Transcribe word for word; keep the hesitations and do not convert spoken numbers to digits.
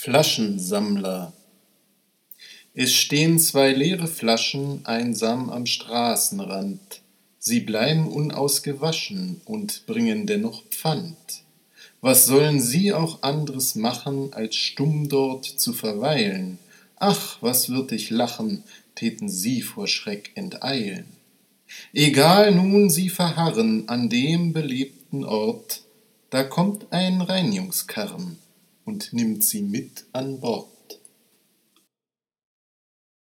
Flaschensammler. Es stehen zwei leere Flaschen einsam am Straßenrand. Sie bleiben unausgewaschen und bringen dennoch Pfand. Was sollen sie auch andres machen, als stumm dort zu verweilen? Ach, was würd ich lachen, täten sie vor Schreck enteilen. Egal nun sie verharren an dem belebten Ort, da kommt ein Reinigungskarren und nimmt sie mit an Bord.